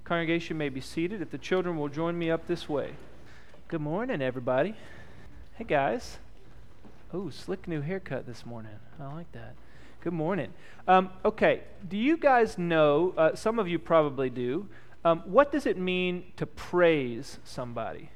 Congregation may be seated. If the children will join me up this way. Good morning, everybody. Hey, guys. Oh, slick new haircut this morning. I like that. Good morning. Okay, do you guys know, some of you probably do, what does it mean to praise somebody?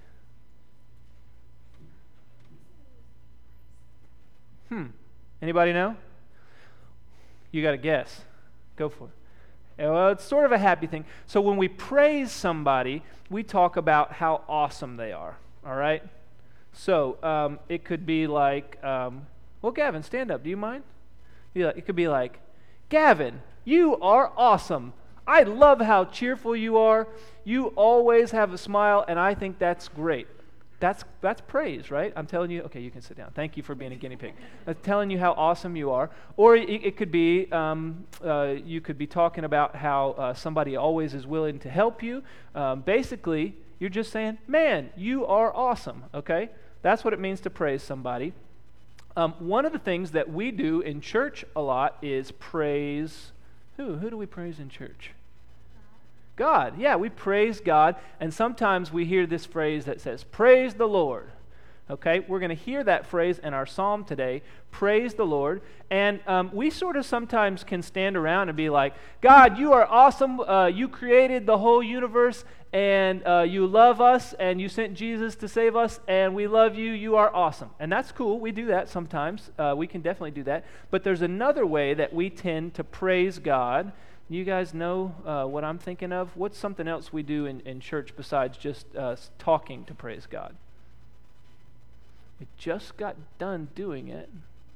Anybody know? You got to guess. Go for it. Well, it's sort of a happy thing. So when we praise somebody, we talk about how awesome they are, all right? So it could be like, well, Gavin, stand up. Do you mind? It could be like, Gavin, you are awesome. I love how cheerful you are. You always have a smile, and I think that's great. That's praise, right? I'm telling you, okay, you can sit down. Thank you for being a guinea pig. I'm telling you how awesome you are. Or it could be, you could be talking about how somebody always is willing to help you. Basically, you're just saying, man, you are awesome, okay? That's what it means to praise somebody. One of the things that we do in church a lot is praise, who? Who do we praise in church? God. Yeah, we praise God, and sometimes we hear this phrase that says, praise the Lord. Okay, we're going to hear that phrase in our psalm today, praise the Lord, and we sort of sometimes can stand around and be like, God, you are awesome, you created the whole universe, and you love us, and you sent Jesus to save us, and we love you, you are awesome. And that's cool, we do that sometimes, we can definitely do that, but there's another way that we tend to praise God. You guys know what I'm thinking of? What's something else we do in church besides just talking to praise God? We just got done doing it.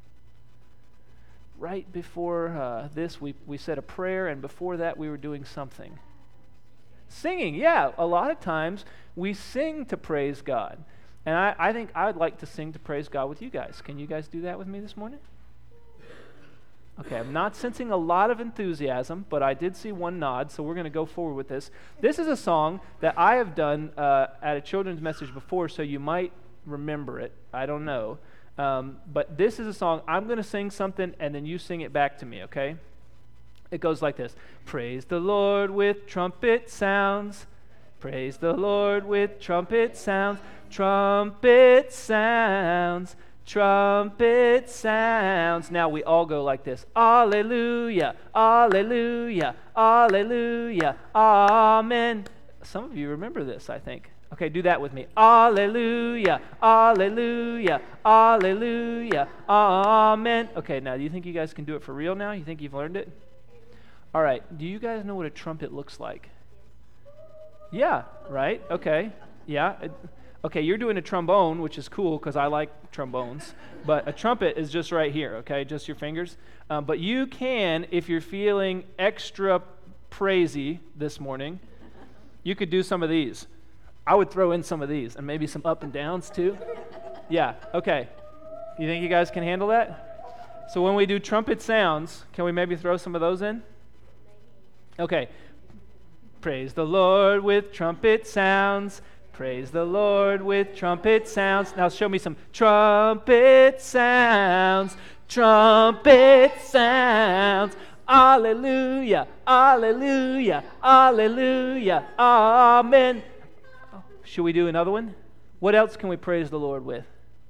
Right before this, we said a prayer, and before that, we were doing something. Singing, yeah. A lot of times, we sing to praise God. And I think I'd like to sing to praise God with you guys. Can you guys do that with me this morning? Okay, I'm not sensing a lot of enthusiasm, but I did see one nod, so we're going to go forward with this. This is a song that I have done at a children's message before, so you might remember it. I don't know. But this is a song. I'm going to sing something, and then you sing it back to me, okay? It goes like this. Praise the Lord with trumpet sounds. Praise the Lord with trumpet sounds. Trumpet sounds. Trumpet sounds. Now we all go like this. Alleluia, alleluia, alleluia, amen. Some of you remember this, I think. Okay, do that with me. Alleluia, alleluia, alleluia, amen. Okay, now do you think you guys can do it for real now? You think you've learned it? All right, do you guys know what a trumpet looks like? Yeah, right? Okay, yeah. Okay, you're doing a trombone, which is cool because I like trombones, but a trumpet is just right here, okay, just your fingers. But you can, if you're feeling extra praisey this morning, you could do some of these. I would throw in some of these and maybe some up and downs too. Yeah, okay. You think you guys can handle that? So when we do trumpet sounds, can we maybe throw some of those in? Okay. Praise the Lord with trumpet sounds. Praise the Lord with trumpet sounds. Now show me some trumpet sounds. Trumpet sounds. Alleluia, alleluia, alleluia, amen. Should we do another one? What else can we praise the Lord with?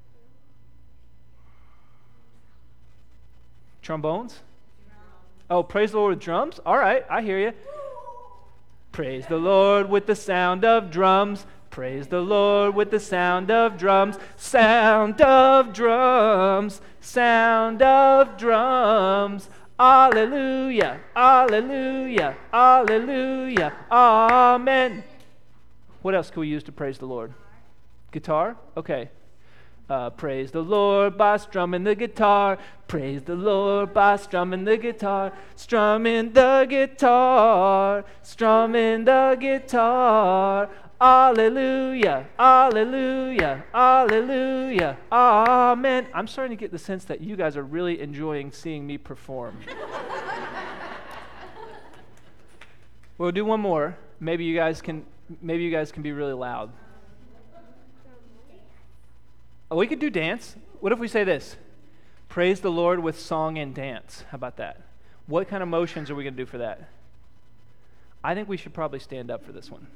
Trombones? Oh, praise the Lord with drums? All right, I hear you. Praise the Lord with the sound of drums. Praise the Lord with the sound of drums. Sound of drums. Sound of drums. Alleluia, alleluia, alleluia, amen. What else can we use to praise the Lord? Guitar? Okay. Praise the Lord by strumming the guitar. Praise the Lord by strumming the guitar. Strumming the guitar. Strumming the guitar. Alleluia, alleluia, alleluia, amen. I'm starting to get the sense that you guys are really enjoying seeing me perform. We'll do one more. Maybe you guys can be really loud. Oh, we could do dance. What if we say this? Praise the Lord with song and dance. How about that? What kind of motions are we going to do for that? I think we should probably stand up for this one.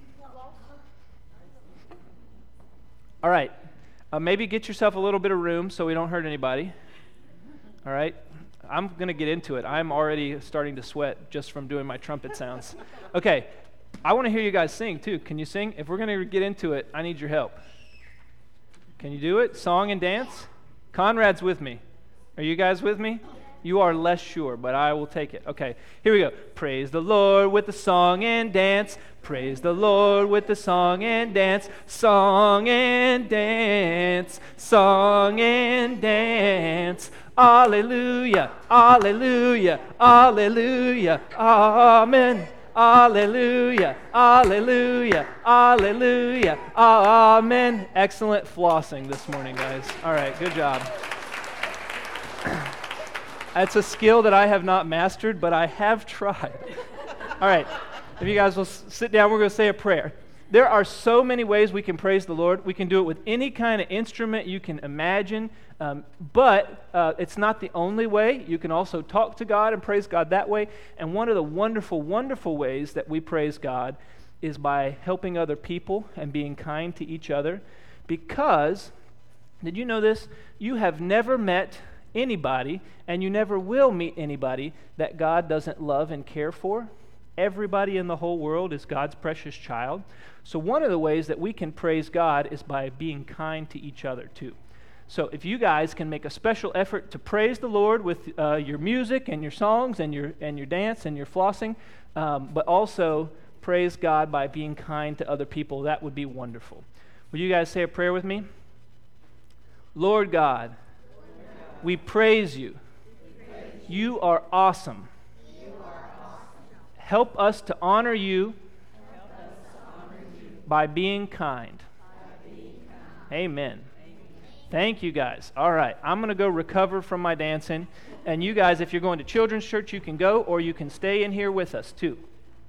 All right. Maybe get yourself a little bit of room so we don't hurt anybody. All right. I'm going to get into it. I'm already starting to sweat just from doing my trumpet sounds. Okay. I want to hear you guys sing too. Can you sing? If we're going to get into it, I need your help. Can you do it? Song and dance? Conrad's with me. Are you guys with me? You are less sure, but I will take it. Okay, here we go. Praise the Lord with the song and dance. Praise the Lord with the song and dance. Song and dance. Song and dance. Alleluia. Alleluia. Alleluia. Amen. Alleluia. Alleluia. Alleluia. Amen. Excellent flossing this morning, guys. All right, good job. It's a skill that I have not mastered, but I have tried. All right, if you guys will sit down, we're going to say a prayer. There are so many ways we can praise the Lord. We can do it with any kind of instrument you can imagine, but it's not the only way. You can also talk to God and praise God that way. And one of the wonderful, wonderful ways that we praise God is by helping other people and being kind to each other. Because, did you know this? You have never met anybody, and you never will meet anybody that God doesn't love and care for. Everybody in the whole world is God's precious child. So one of the ways that we can praise God is by being kind to each other too. So if you guys can make a special effort to praise the Lord with your music and your songs and your dance and your flossing, but also praise God by being kind to other people, that would be wonderful. Will you guys say a prayer with me? Lord God, we praise you. You are awesome. Help us to honor you by being kind. Amen. Thank you, guys. All right, I'm going to go recover from my dancing. And you guys, if you're going to children's church, you can go, or you can stay in here with us, too.